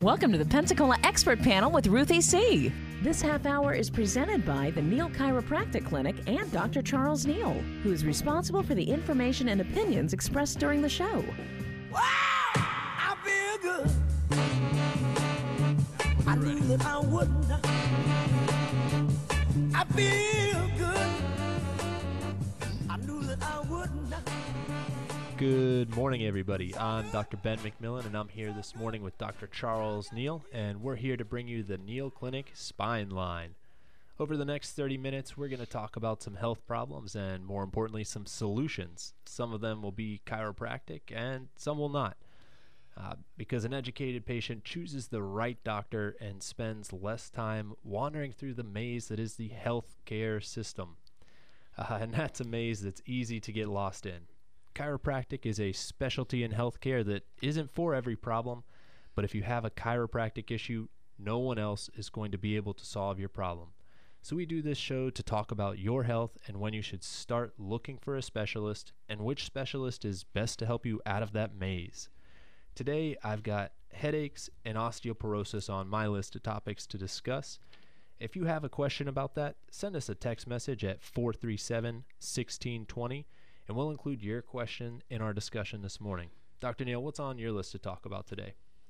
Welcome to the Pensacola Expert Panel with Ruthie C. This half hour is presented by the Neal Chiropractic Clinic and Dr. Charles Neal, who is responsible for the information and opinions expressed during the show. Wow, I feel good. I knew that I wouldn't. I feel good. I knew that I wouldn't. Good morning, everybody. I'm Dr. Ben McMillan, and I'm here this morning with Dr. Charles Neal, and we're here to bring you the Neal Clinic Spine Line. Over the next 30 minutes, we're going to talk about some health problems and, more importantly, some solutions. Some of them will be chiropractic, and some will not. Because an educated patient chooses the right doctor and spends less time wandering through the maze that is the healthcare system. And that's a maze that's easy to get lost in. Chiropractic is a specialty in healthcare that isn't for every problem, but if you have a chiropractic issue, no one else is going to be able to solve your problem. So we do this show to talk about your health and when you should start looking for a specialist and which specialist is best to help you out of that maze. Today, I've got headaches and osteoporosis on my list of topics to discuss. If you have a question about that, send us a text message at 437-1620. And we'll include your question in our discussion this morning. Dr. Neal, what's on your list to talk about today?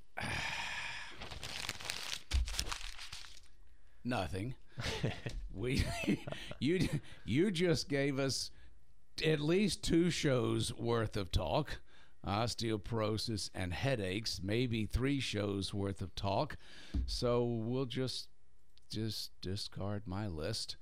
Nothing. You just gave us at least 2 shows worth of talk, osteoporosis and headaches, maybe 3 shows worth of talk. So we'll just discard my list.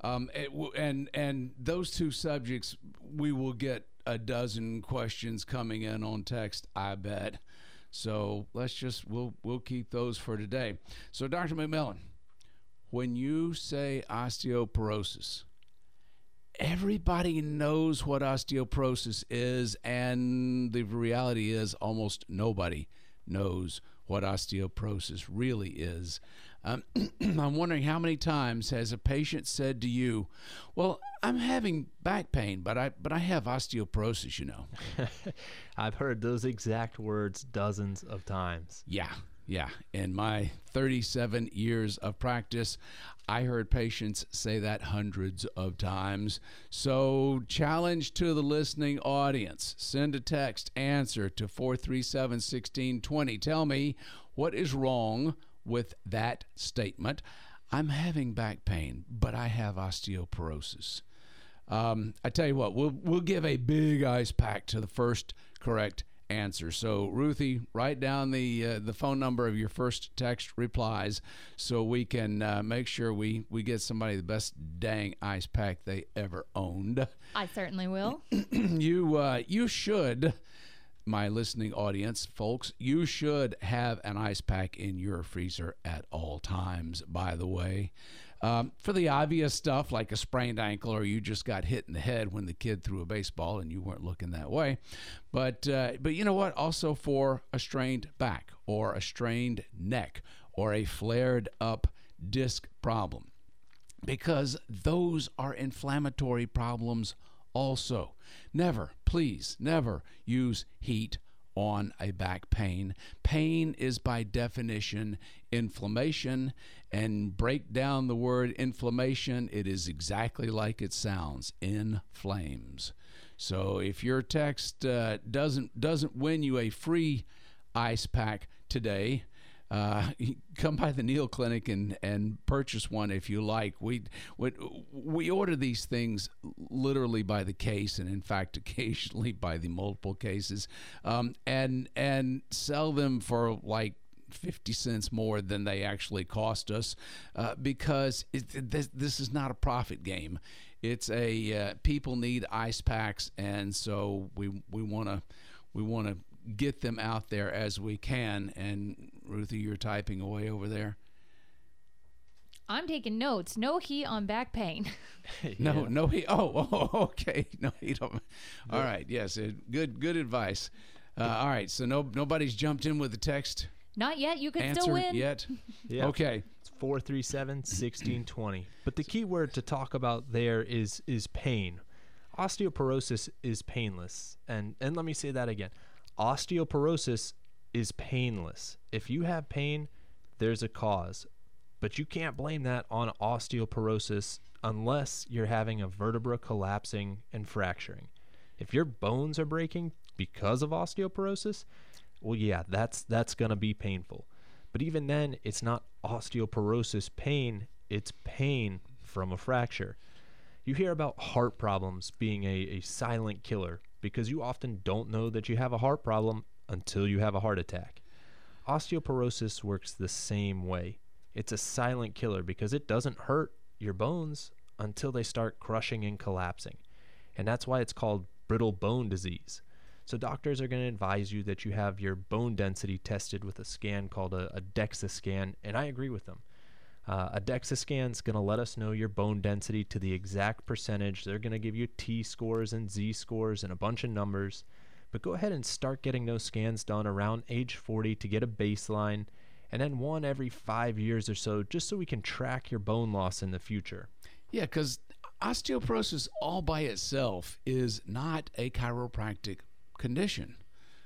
And those 2 subjects, we will get a dozen questions coming in on text, I bet. So we'll keep those for today. So Dr. McMillan, when you say osteoporosis, everybody knows what osteoporosis is, and the reality is almost nobody knows what osteoporosis really is. I'm wondering how many times has a patient said to you, well, I'm having back pain, but I have osteoporosis, you know. I've heard those exact words dozens of times. Yeah. In my 37 years of practice, I heard patients say that hundreds of times. So challenge to the listening audience. Send a text answer to 437-1620. Tell me what is wrong with that statement. I'm having back pain, but I have osteoporosis. I tell you what, we'll give a big ice pack to the first correct answer. So Ruthie, write down the phone number of your first text replies so we can make sure we get somebody the best dang ice pack they ever owned. I certainly will. You should, my listening audience, folks, you should have an ice pack in your freezer at all times, by the way. For the obvious stuff like a sprained ankle or you just got hit in the head when the kid threw a baseball and you weren't looking that way. But you know what? Also for a strained back or a strained neck or a flared up disc problem, because those are inflammatory problems also. Never, please, never use heat on a back pain. Pain is by definition inflammation, and break down the word inflammation, it is exactly like it sounds, in flames. So if your text doesn't win you a free ice pack today, come by the Neal Clinic and purchase one if you like. We order these things literally by the case, and in fact occasionally by the multiple cases, and sell them for like 50 cents more than they actually cost us, because this is not a profit game. It's people need ice packs, and so we want to get them out there as we can. And Ruthie, you're typing away over there. I'm taking notes. No heat on back pain. No heat. Oh, okay. No heat on. All right. Yes. Good advice. All right. So nobody's jumped in with the text. Not yet. You could answer still win. Yet. Yeah. Okay. It's 437-1620. But the key word to talk about there is pain. Osteoporosis is painless. And let me say that again. Osteoporosis is painless. If you have pain, there's a cause. But you can't blame that on osteoporosis unless you're having a vertebra collapsing and fracturing. If your bones are breaking because of osteoporosis, well, yeah, that's going to be painful. But even then, it's not osteoporosis pain, it's pain from a fracture. You hear about heart problems being a silent killer because you often don't know that you have a heart problem until you have a heart attack. Osteoporosis works the same way. It's a silent killer because it doesn't hurt your bones until they start crushing and collapsing. And that's why it's called brittle bone disease. So doctors are going to advise you that you have your bone density tested with a scan called a DEXA scan, and I agree with them. A DEXA scan is going to let us know your bone density to the exact percentage. They're going to give you T-scores and Z-scores and a bunch of numbers. But go ahead and start getting those scans done around age 40 to get a baseline, and then one every 5 years or so, just so we can track your bone loss in the future. Yeah, because osteoporosis all by itself is not a chiropractic condition.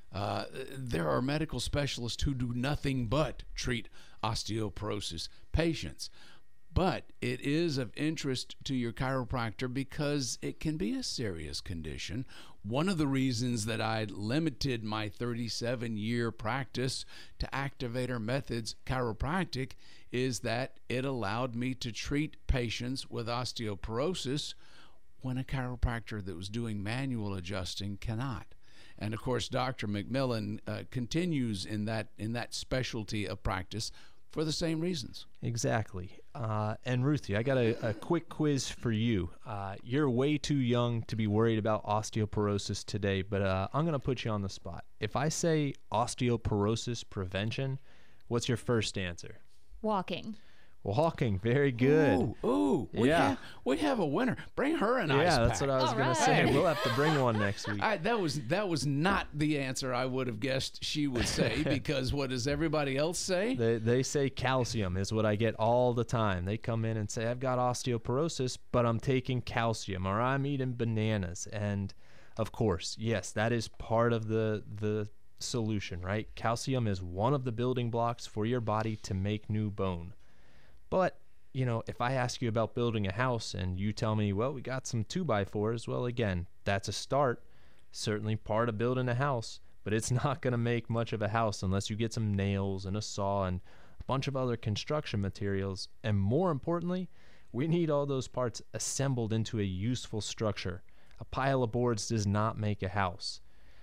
There are medical specialists who do nothing but treat osteoporosis patients. But it is of interest to your chiropractor because it can be a serious condition. One of the reasons that I limited my 37-year practice to Activator Methods Chiropractic is that it allowed me to treat patients with osteoporosis when a chiropractor that was doing manual adjusting cannot. And of course, Dr. McMillan continues in that specialty of practice for the same reasons. Exactly. And Ruthie, I got a quick quiz for you. You're way too young to be worried about osteoporosis today, but I'm going to put you on the spot. If I say osteoporosis prevention, what's your first answer? Walking. Walking, very good. Ooh, we have a winner. Bring her an ice pack. Yeah, that's what I was going to say. We'll have to bring one next week. That was not the answer I would have guessed she would say, because what does everybody else say? They say calcium is what I get all the time. They come in and say, I've got osteoporosis, but I'm taking calcium, or I'm eating bananas. And of course, yes, that is part of the solution, right? Calcium is one of the building blocks for your body to make new bone. But, you know, if I ask you about building a house and you tell me, well, we got some 2x4s, well, again, that's a start. Certainly part of building a house, but it's not going to make much of a house unless you get some nails and a saw and a bunch of other construction materials. And more importantly, we need all those parts assembled into a useful structure. A pile of boards does not make a house.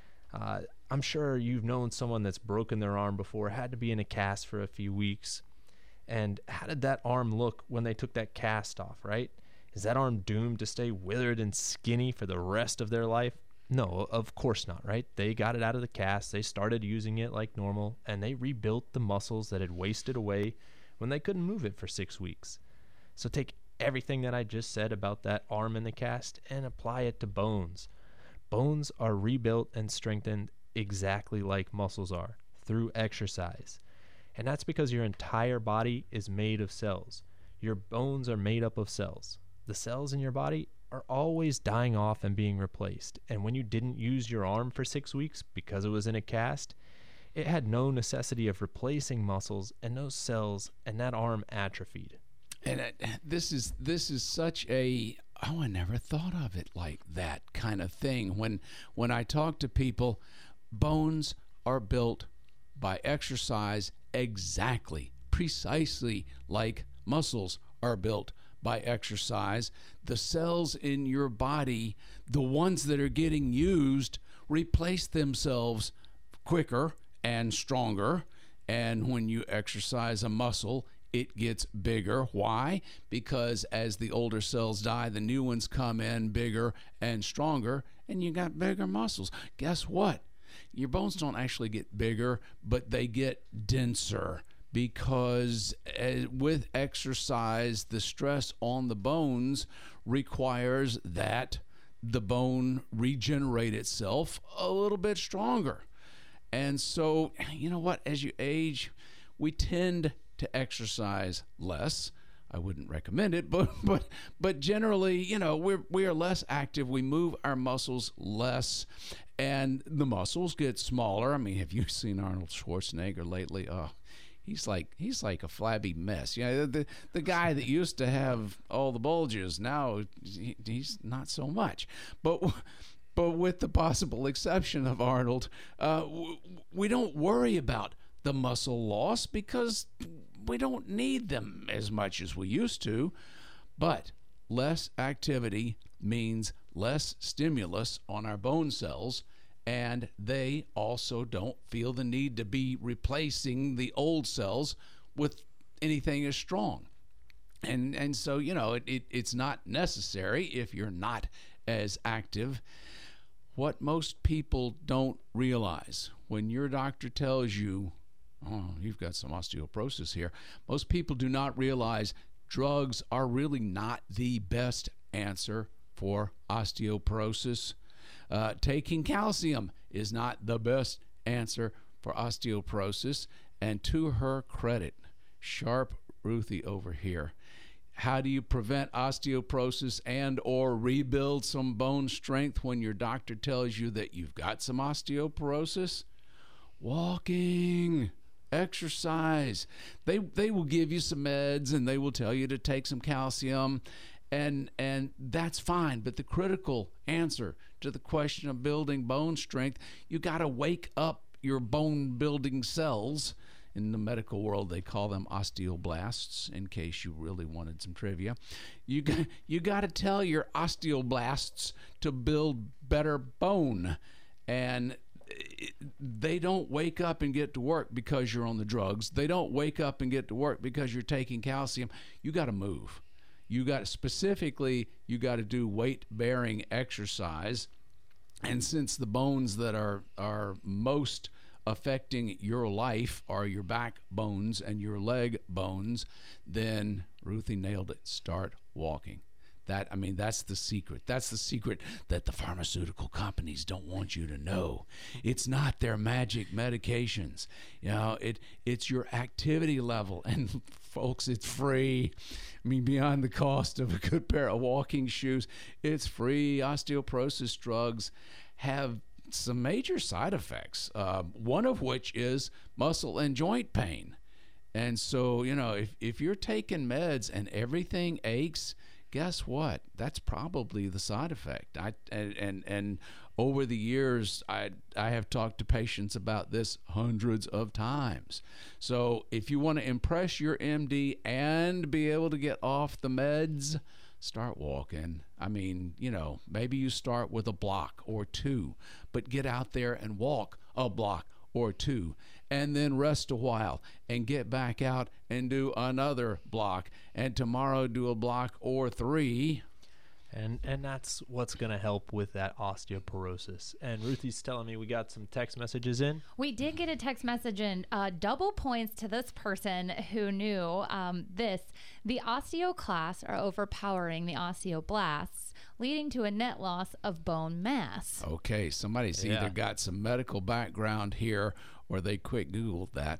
I'm sure you've known someone that's broken their arm before, had to be in a cast for a few weeks. And how did that arm look when they took that cast off, right? Is that arm doomed to stay withered and skinny for the rest of their life? No, of course not, right? They got it out of the cast, they started using it like normal, and they rebuilt the muscles that had wasted away when they couldn't move it for 6 weeks. So take everything that I just said about that arm in the cast and apply it to bones. Bones are rebuilt and strengthened exactly like muscles are, through exercise. And that's because your entire body is made of cells. Your bones are made up of cells. The cells in your body are always dying off and being replaced. And when you didn't use your arm for 6 weeks because it was in a cast, it had no necessity of replacing muscles and those cells, and that arm atrophied. And this is such a, I never thought of it like that kind of thing. When I talk to people, bones are built by exercise exactly, precisely like muscles are built by exercise. The cells in your body, the ones that are getting used, replace themselves quicker and stronger. And when you exercise a muscle, it gets bigger. Why? Because as the older cells die, the new ones come in bigger and stronger, and you got bigger muscles. Guess what? Your bones don't actually get bigger, but they get denser, because with exercise, the stress on the bones requires that the bone regenerate itself a little bit stronger. And so, you know what? As you age, we tend to exercise less. I wouldn't recommend it, but generally, we are less active. We move our muscles less, and the muscles get smaller. I mean, have you seen Arnold Schwarzenegger lately? Oh, he's like a flabby mess. The guy that used to have all the bulges, now he's not so much. But with the possible exception of Arnold, we don't worry about the muscle loss because we don't need them as much as we used to. But less activity means less stimulus on our bone cells, and they also don't feel the need to be replacing the old cells with anything as strong. And so, it's not necessary if you're not as active. What most people don't realize when your doctor tells you, oh, you've got some osteoporosis here, most people do not realize drugs are really not the best answer for osteoporosis. Taking calcium is not the best answer for osteoporosis. And to her credit, sharp Ruthie over here, how do you prevent osteoporosis and or rebuild some bone strength when your doctor tells you that you've got some osteoporosis? Walking, exercise. They will give you some meds and they will tell you to take some calcium, and that's fine. But the critical answer to the question of building bone strength, you got to wake up your bone building cells. In the medical world, they call them osteoblasts, in case you really wanted some trivia. You got to tell your osteoblasts to build better bone. And they don't wake up and get to work because you're on the drugs. They don't wake up and get to work because you're taking calcium. You got to move. You got to do weight-bearing exercise. And since the bones that are most affecting your life are your back bones and your leg bones, then Ruthie nailed it. Start walking. That's the secret. That's the secret that the pharmaceutical companies don't want you to know. It's not their magic medications. It's your activity level. And folks, it's free. Beyond the cost of a good pair of walking shoes, it's free. Osteoporosis drugs have some major side effects, one of which is muscle and joint pain. And so, if you're taking meds and everything aches, guess what? That's probably the side effect. And over the years, I have talked to patients about this hundreds of times. So if you want to impress your MD and be able to get off the meds, start walking. Maybe you start with a block or two, but get out there and walk a block or two, and then rest a while and get back out and do another block, and tomorrow do a block or three. And that's what's going to help with that osteoporosis. And Ruthie's telling me we got some text messages in. We did get a text message in. Double points to this person who knew this. The osteoclasts are overpowering the osteoblasts, leading to a net loss of bone mass. Okay, somebody's either got some medical background here or they quick Googled that.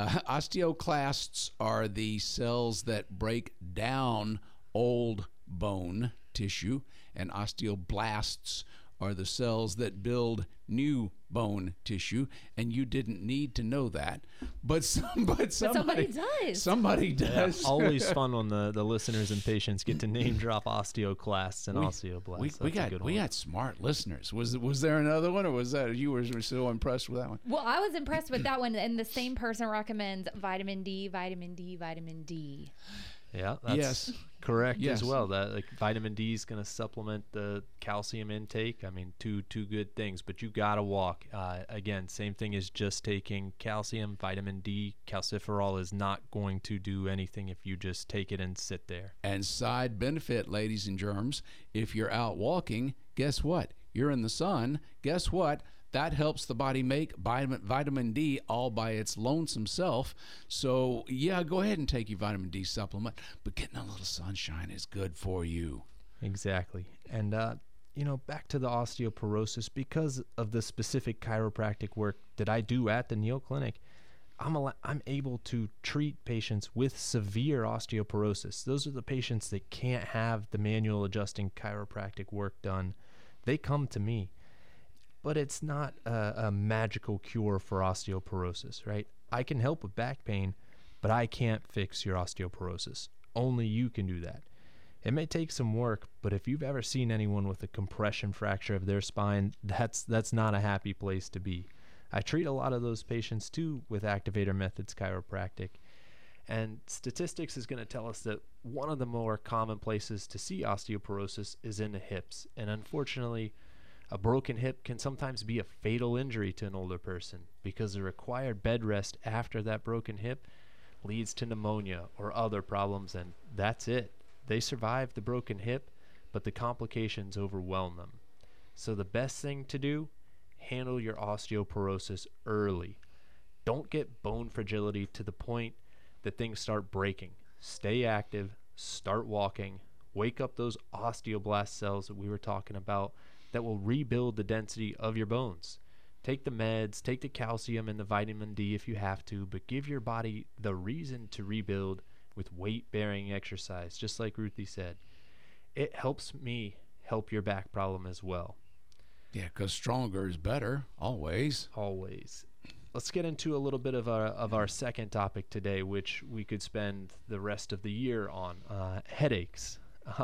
Osteoclasts are the cells that break down old bone tissue, and osteoblasts are the cells that build new bone tissue. And you didn't need to know that, but somebody does. Somebody does. Yeah, always fun when the listeners and patients get to name drop osteoclasts and osteoblasts. We got smart listeners. Was there another one, or was that you were so impressed with that one? Well, I was impressed with that one, and the same person recommends vitamin D, vitamin D, vitamin D. Yeah, that's correct as well. That vitamin D is going to supplement the calcium intake. Two good things, but you got to walk. Again, same thing as just taking calcium. Vitamin D, calciferol is not going to do anything if you just take it and sit there. And side benefit, ladies and germs, if you're out walking, guess what? You're in the sun. Guess what? That helps the body make vitamin D all by its lonesome self. So, go ahead and take your vitamin D supplement, but getting a little sunshine is good for you. Exactly. And, back to the osteoporosis, because of the specific chiropractic work that I do at the Neal Clinic, I'm able to treat patients with severe osteoporosis. Those are the patients that can't have the manual adjusting chiropractic work done. They come to me. But it's not a magical cure for osteoporosis, right? I can help with back pain, but I can't fix your osteoporosis. Only you can do that. It may take some work, but if you've ever seen anyone with a compression fracture of their spine, that's not a happy place to be. I treat a lot of those patients too with Activator Methods Chiropractic. And statistics is going to tell us that one of the more common places to see osteoporosis is in the hips. And unfortunately, a broken hip can sometimes be a fatal injury to an older person because the required bed rest after that broken hip leads to pneumonia or other problems, and that's it. They survive the broken hip, but the complications overwhelm them. So the best thing to do, handle your osteoporosis early. Don't get bone fragility to the point that things start breaking. Stay active, start walking, wake up those osteoblast cells that we were talking about that will rebuild the density of your bones. Take the meds, take the calcium and the vitamin D if you have to, but give your body the reason to rebuild with weight-bearing exercise, just like Ruthie said. It helps me help your back problem as well. Yeah, because stronger is better, always. Always. Let's get into a little bit of our second topic today, which we could spend the rest of the year on, headaches.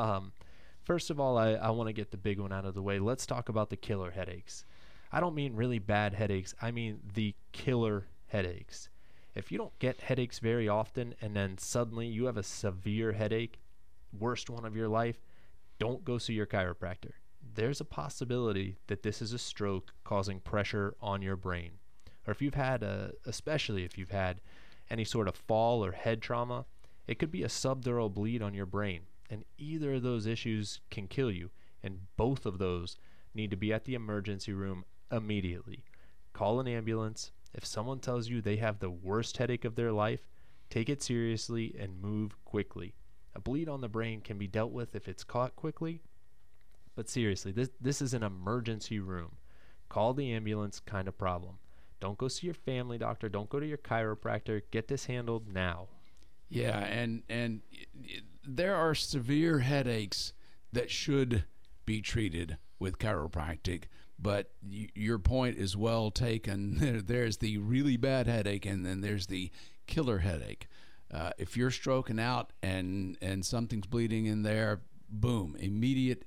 First of all, I want to get the big one out of the way. Let's talk about the killer headaches. I don't mean really bad headaches. I mean the killer headaches. If you don't get headaches very often and then suddenly you have a severe headache, worst one of your life, don't go see your chiropractor. There's a possibility that this is a stroke causing pressure on your brain. Or if you've had, especially if you've had any sort of fall or head trauma, it could be a subdural bleed on your brain. And either of those issues can kill you, and both of those need to be at the emergency room immediately. Call an ambulance. If someone tells you they have the worst headache of their life, take it seriously and move quickly. A bleed on the brain can be dealt with if it's caught quickly, but seriously, this is an emergency room. Call the ambulance kind of problem. Don't go see your family doctor. Don't go to your chiropractor. Get this handled now. Yeah, and there are severe headaches that should be treated with chiropractic, but your point is well taken. There's the really bad headache, and then there's the killer headache. If you're stroking out and something's bleeding in there, boom, immediate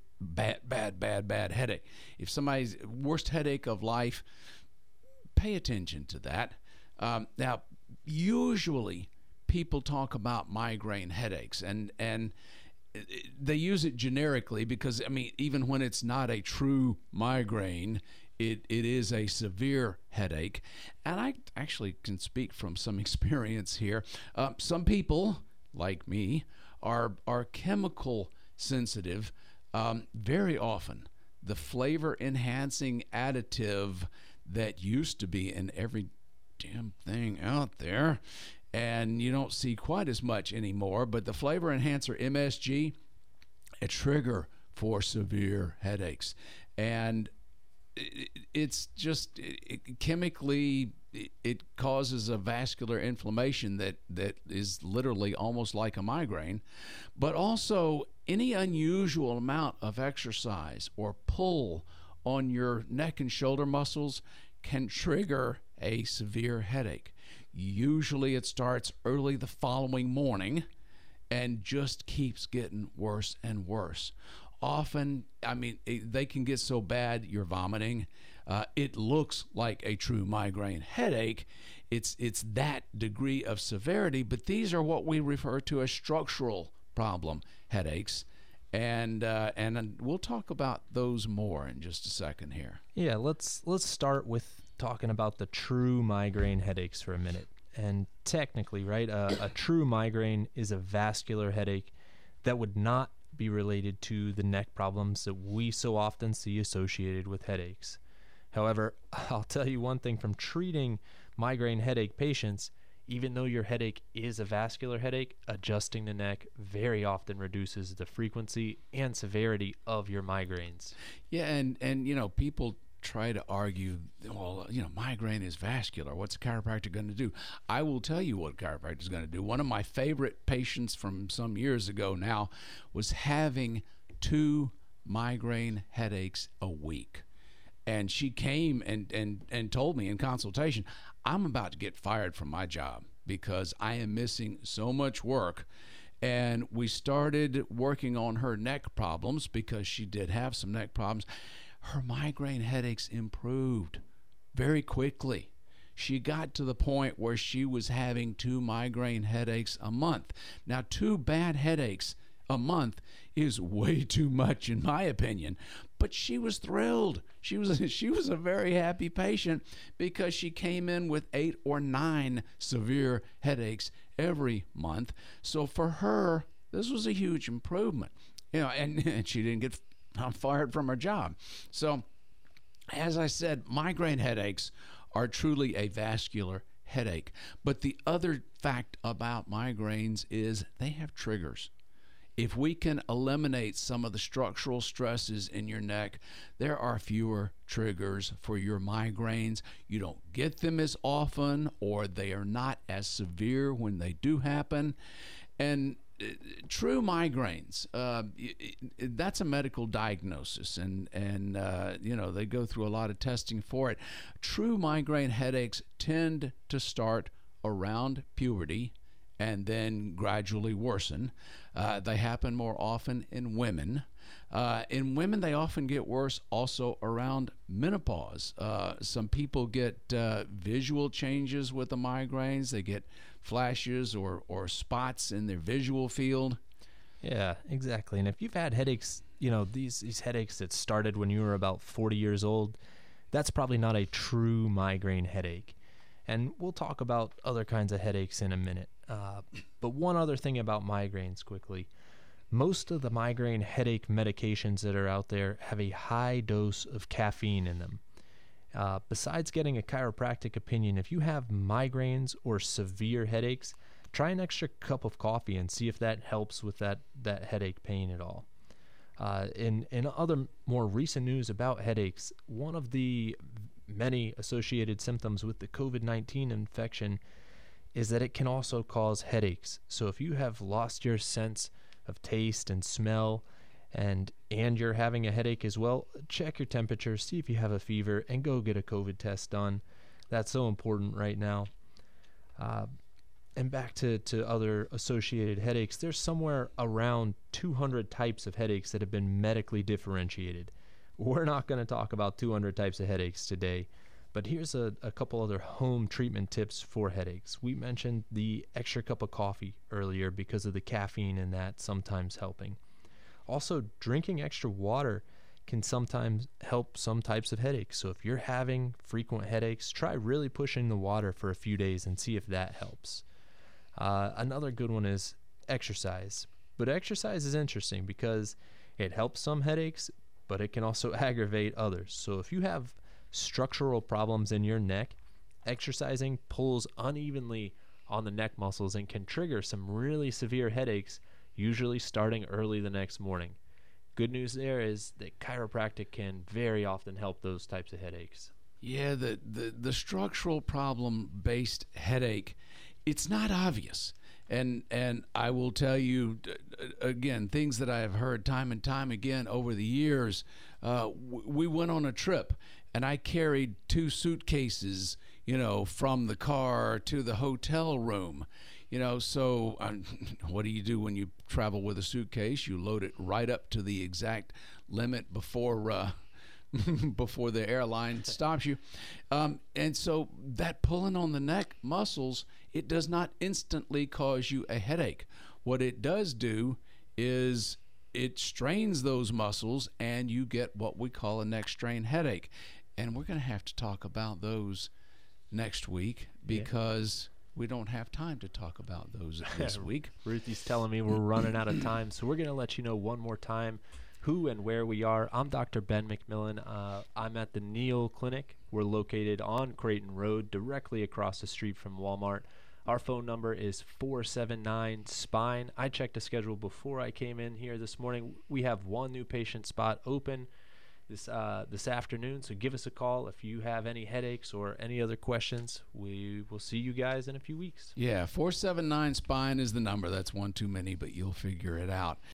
bad headache. If somebody's worst headache of life, pay attention to that. Now, usually people talk about migraine headaches, and they use it generically because, I mean, even when it's not a true migraine, it is a severe headache. And I actually can speak from some experience here. Some people, like me, are chemical sensitive. Very often, the flavor enhancing additive that used to be in every damn thing out there, and you don't see quite as much anymore, but the flavor enhancer MSG, a trigger for severe headaches. And it's just chemically, it causes a vascular inflammation that is literally almost like a migraine. But also, any unusual amount of exercise or pull on your neck and shoulder muscles can trigger a severe headache. Usually it starts early the following morning and just keeps getting worse and worse. Often, I mean, they can get so bad you're vomiting. It looks like a true migraine headache. It's that degree of severity, but these are what we refer to as structural problem headaches. And we'll talk about those more in just a second here. Yeah, let's start with talking about the true migraine headaches for a minute. And technically, right, a true migraine is a vascular headache that would not be related to the neck problems that we so often see associated with headaches. However, I'll tell you one thing from treating migraine headache patients, even though your headache is a vascular headache, adjusting the neck very often reduces the frequency and severity of your migraines. Yeah, and you know, people try to argue, well, migraine is vascular. What's a chiropractor going to do? I will tell you what a chiropractor is going to do. One of my favorite patients from some years ago now was having 2 migraine headaches a week. And she came and told me in consultation, I'm about to get fired from my job because I am missing so much work. And we started working on her neck problems because she did have some neck problems. Her migraine headaches improved very quickly. She got to the point where she was having 2 migraine headaches a month. Now, 2 bad headaches a month is way too much in my opinion, but she was thrilled. She was a very happy patient because she came in with 8 or 9 severe headaches every month. So for her, this was a huge improvement, and she didn't get fired from her job. So as I said, migraine headaches are truly a vascular headache. But the other fact about migraines is they have triggers. If we can eliminate some of the structural stresses in your neck, there are fewer triggers for your migraines. You don't get them as often, or they are not as severe when they do happen. And true migraines, that's a medical diagnosis, and they go through a lot of testing for it. True migraine headaches tend to start around puberty and then gradually worsen. They happen more often in women. In women, they often get worse also around menopause. Some people get visual changes with the migraines. They get flashes or spots in their visual field. Yeah, exactly. And if you've had headaches, these headaches that started when you were about 40 years old, that's probably not a true migraine headache. And we'll talk about other kinds of headaches in a minute. But one other thing about migraines quickly. Most of the migraine headache medications that are out there have a high dose of caffeine in them. Besides getting a chiropractic opinion, if you have migraines or severe headaches, try an extra cup of coffee and see if that helps with that headache pain at all. In other more recent news about headaches, one of the many associated symptoms with the COVID-19 infection is that it can also cause headaches. So if you have lost your sense of taste and smell and you're having a headache as well, check your temperature, see if you have a fever, and go get a COVID test done. That's so important right now. And back to other associated headaches, there's somewhere around 200 types of headaches that have been medically differentiated. We're not going to talk about 200 types of headaches today, but here's a couple other home treatment tips for headaches. We mentioned the extra cup of coffee earlier because of the caffeine in that sometimes helping. Also, drinking extra water can sometimes help some types of headaches. So if you're having frequent headaches, try really pushing the water for a few days and see if that helps. Another good one is exercise. But exercise is interesting because it helps some headaches, but it can also aggravate others. So if you have structural problems in your neck, exercising pulls unevenly on the neck muscles and can trigger some really severe headaches, usually starting early the next morning. Good news there is that chiropractic can very often help those types of headaches. Yeah, the structural problem-based headache, it's not obvious. And I will tell you, again, things that I have heard time and time again over the years. We went on a trip, and I carried 2 suitcases, from the car to the hotel room. So what do you do when you travel with a suitcase? You load it right up to the exact limit before before the airline stops you. And so that pulling on the neck muscles, it does not instantly cause you a headache. What it does do is it strains those muscles and you get what we call a neck strain headache. And we're going to have to talk about those next week because we don't have time to talk about those this week. Ruthie's telling me we're running out of time, so we're going to let you know one more time who and where we are. I'm Dr. Ben McMillan. I'm at the Neal Clinic. We're located on Creighton Road, directly across the street from Walmart. Our phone number is 479-SPINE. I checked the schedule before I came in here this morning. We have 1 new patient spot open. this afternoon. So give us a call if you have any headaches or any other questions. We will see you guys in a few weeks. Yeah, 479 Spine is the number. That's one too many, but you'll figure it out.